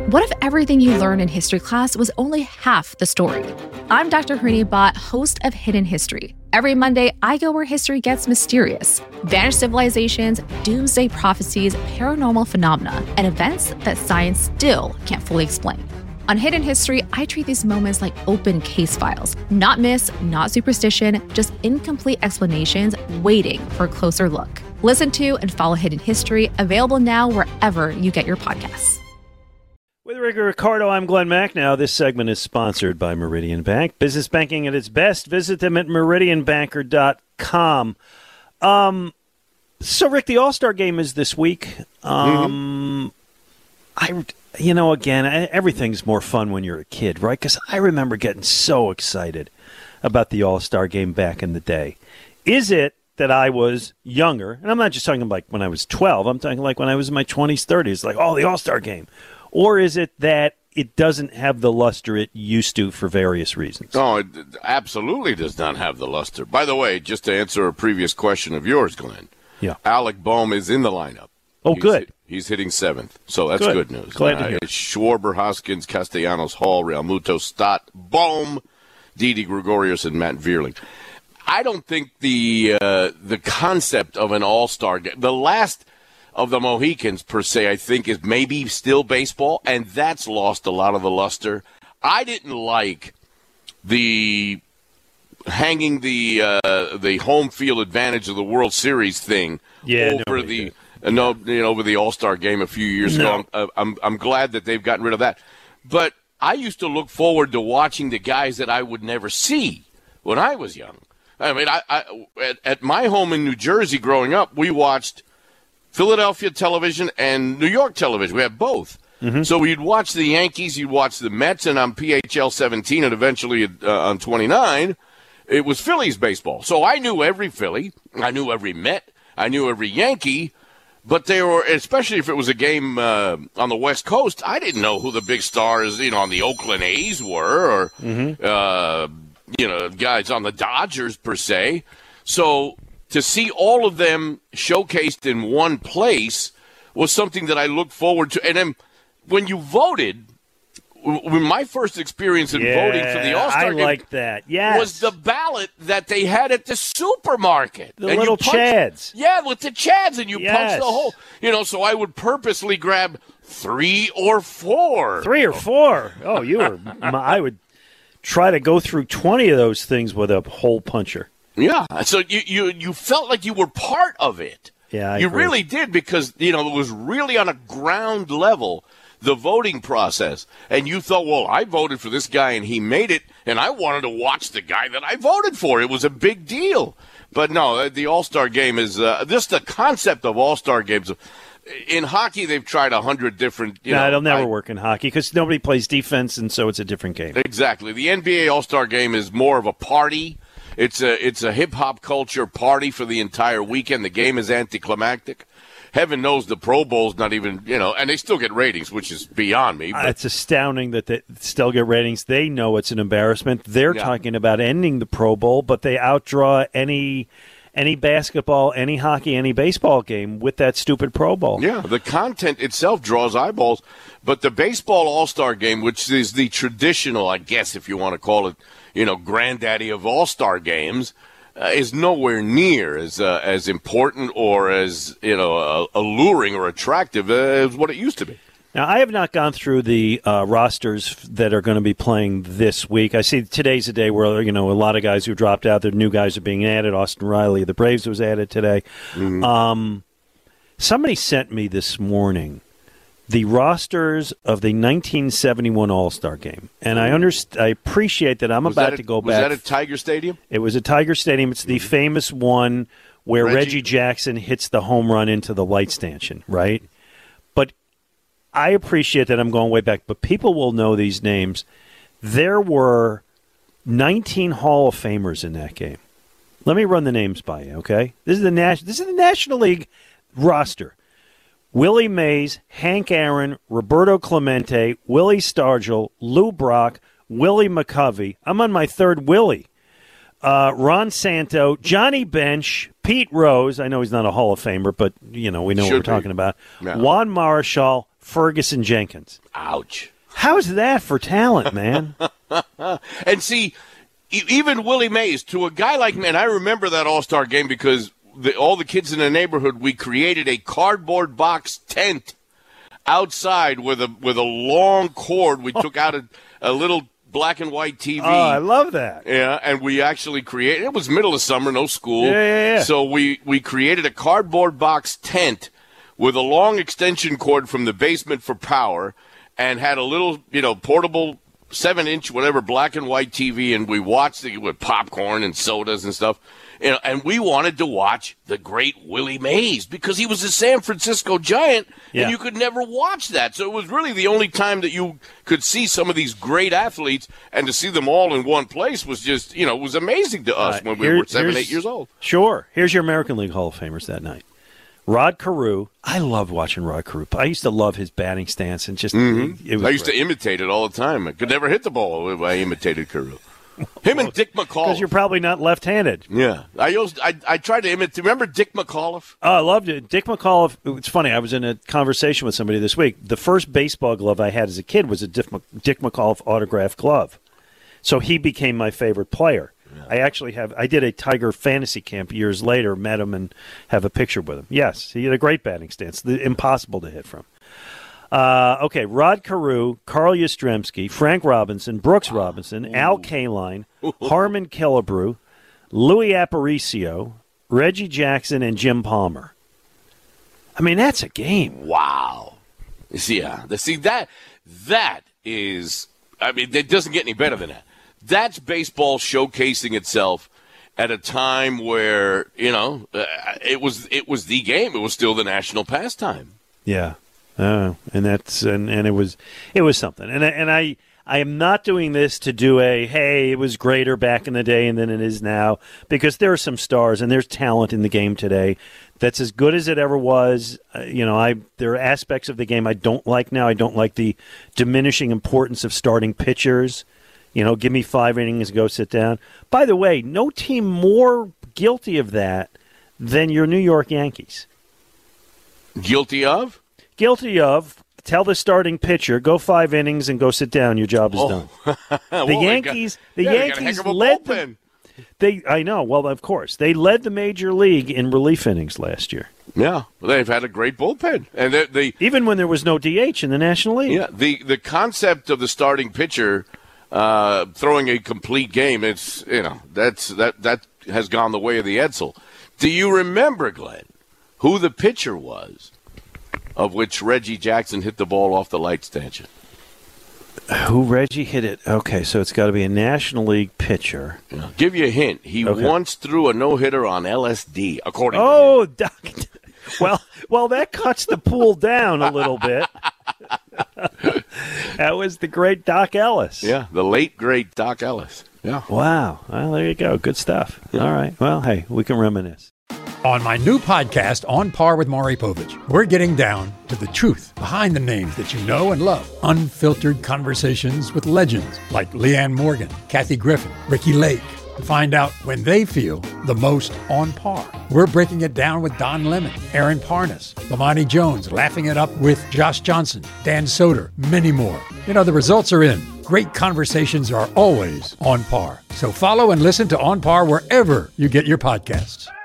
What if everything you learned in history class was only half the story? I'm Dr. Harini Bhatt, host of Hidden History. Every Monday, I go where history gets mysterious. Vanished civilizations, doomsday prophecies, paranormal phenomena, and events that science still can't fully explain. On Hidden History, I treat these moments like open case files. Not myths, not superstition, just incomplete explanations waiting for a closer look. Listen to and follow Hidden History, available now wherever you get your podcasts. With Rick Ricardo, I'm Glenn Macnow. This segment is sponsored by Meridian Bank. Business banking at its best. Visit them at meridianbanker.com. So, Rick, the All-Star Game is this week. Again, everything's more fun when you're a kid, right? Because I remember getting so excited about the All-Star Game back in the day. Is it that I was younger? And I'm not just talking like when I was 12. I'm talking like when I was in my 20s, 30s. Like, the All-Star Game. Or is it that it doesn't have the luster it used to for various reasons? No, it absolutely does not have the luster. By the way, just to answer a previous question of yours, Glenn, Alec Boehm is in the lineup. Good. He's hitting seventh, so that's good news. Glad to hear. It's Schwarber, Hoskins, Castellanos, Hall, Realmuto, Stott, Boehm, Didi Gregorius, and Matt Vierling. I don't think the concept of an all-star game, the last of the Mohicans, per se, I think is maybe still baseball, and that's lost a lot of the luster. I didn't like the hanging the home field advantage of the World Series thing over the All-Star Game a few years ago. I'm glad that they've gotten rid of that. But I used to look forward to watching the guys that I would never see when I was young. I mean, at my home in New Jersey growing up, we watched Philadelphia television and New York television. We had both. Mm-hmm. So you'd watch the Yankees, you'd watch the Mets, and on PHL 17 and eventually on 29, it was Phillies baseball. So I knew every Philly, I knew every Met, I knew every Yankee, but they were, especially if it was a game on the West Coast, I didn't know who the big stars, on the Oakland A's were, or guys on the Dodgers per se. So to see all of them showcased in one place was something that I looked forward to. And then when you voted, when my first experience in voting for the All-Star Game like that. Yes. Was the ballot that they had at the supermarket. The little Chads. Yeah, with the Chads, and you punch the hole. So I would purposely grab 3 or 4. 3 or 4? Oh, I would try to go through 20 of those things with a hole puncher. Yeah, so you felt like you were part of it. Yeah, I you agree. really did, because it was really on a ground level, the voting process, and you thought, well, I voted for this guy and he made it, and I wanted to watch the guy that I voted for. It was a big deal. But no, the All-Star Game is just the concept of All-Star Games. In hockey, they've tried 100 different. It'll never work in hockey because nobody plays defense, and so it's a different game. Exactly. The NBA All-Star Game is more of a party. It's a hip-hop culture party for the entire weekend. The game is anticlimactic. Heaven knows the Pro Bowl's not even, and they still get ratings, which is beyond me. It's astounding that they still get ratings. They know it's an embarrassment. They're talking about ending the Pro Bowl, but they outdraw any basketball, any hockey, any baseball game with that stupid Pro Bowl. Yeah, the content itself draws eyeballs, but the Baseball All-Star Game, which is the traditional, I guess if you want to call it, granddaddy of all-star games, is nowhere near as important or as alluring or attractive as what it used to be. Now, I have not gone through the rosters that are going to be playing this week. I see today's a day where a lot of guys who dropped out, the new guys are being added. Austin Riley, the Braves, was added today. Mm-hmm. Somebody sent me this morning the rosters of the 1971 All-Star Game. And I appreciate that I'm about to go back. Was that at Tiger Stadium? It was at Tiger Stadium. It's the famous one where Reggie Jackson hits the home run into the light stanchion, right? But I appreciate that I'm going way back, but people will know these names. There were 19 Hall of Famers in that game. Let me run the names by you, okay? This is the National League roster. Willie Mays, Hank Aaron, Roberto Clemente, Willie Stargell, Lou Brock, Willie McCovey. I'm on my third Willie. Ron Santo, Johnny Bench, Pete Rose. I know he's not a Hall of Famer, but we know what we're talking about. Yeah. Juan Marichal, Ferguson Jenkins. Ouch. How's that for talent, man? And see, even Willie Mays, to a guy like me, and I remember that All-Star game because all the kids in the neighborhood, we created a cardboard box tent outside with a long cord. We took out a little black and white TV. Oh, I love that. Yeah, and we actually created, it was middle of summer, no school. Yeah. So we created a cardboard box tent with a long extension cord from the basement for power and had a little, portable 7-inch, whatever, black and white TV, and we watched it with popcorn and sodas and stuff. And we wanted to watch the great Willie Mays because he was a San Francisco Giant, and you could never watch that. So it was really the only time that you could see some of these great athletes, and to see them all in one place was just, it was amazing to us when we were 7, 8 years old. Sure. Here's your American League Hall of Famers that night. Rod Carew. I loved watching Rod Carew. I used to love his batting stance and just. It was I used to imitate it all the time. I could never hit the ball if I imitated Carew. Him and Dick McAuliffe. Because you're probably not left-handed. Yeah. I tried to imitate. Remember Dick McAuliffe? Oh, I loved it. Dick McAuliffe. It's funny. I was in a conversation with somebody this week. The first baseball glove I had as a kid was a Dick McAuliffe autographed glove. So he became my favorite player. Yeah. I did a Tiger fantasy camp years later, met him, and have a picture with him. Yes, he had a great batting stance. Impossible to hit from. Okay, Rod Carew, Carl Yastrzemski, Frank Robinson, Brooks Robinson, Al Kaline, Harmon Killebrew, Louis Aparicio, Reggie Jackson, and Jim Palmer. I mean, that's a game. Wow. See, that is, I mean, it doesn't get any better than that. That's baseball showcasing itself at a time where, it was the game. It was still the national pastime. Yeah. And it was something. And I am not doing this to do it was greater back in the day and than it is now, because there are some stars and there's talent in the game today that's as good as it ever was. There are aspects of the game I don't like now. I don't like the diminishing importance of starting pitchers. Give me 5 innings and go sit down. By the way, no team more guilty of that than your New York Yankees. Guilty of? Guilty of. Tell the starting pitcher, go 5 innings and go sit down. Your job is done. The Yankees led them. I know. Well, of course, they led the major league in relief innings last year. Yeah, they've had a great bullpen, and they even when there was no DH in the National League. Yeah, the concept of the starting pitcher throwing a complete game, it's that has gone the way of the Edsel. Do you remember, Glenn, who the pitcher was of which Reggie Jackson hit the ball off the light stanchion? Who Reggie hit it? Okay, so it's got to be a National League pitcher. I'll give you a hint. He once threw a no-hitter on LSD, according to him. Doc. Well, that cuts the pool down a little bit. That was the great Doc Ellis. Yeah, the late, great Doc Ellis. Yeah. Wow. Well, there you go. Good stuff. Yeah. All right. Well, hey, we can reminisce. On my new podcast, On Par with Maury Povich, we're getting down to the truth behind the names that you know and love. Unfiltered conversations with legends like Leanne Morgan, Kathy Griffin, Ricky Lake, to find out when they feel the most on par. We're breaking it down with Don Lemon, Aaron Parnas, Lamani Jones, laughing it up with Josh Johnson, Dan Soder, many more. The results are in. Great conversations are always on par. So follow and listen to On Par wherever you get your podcasts.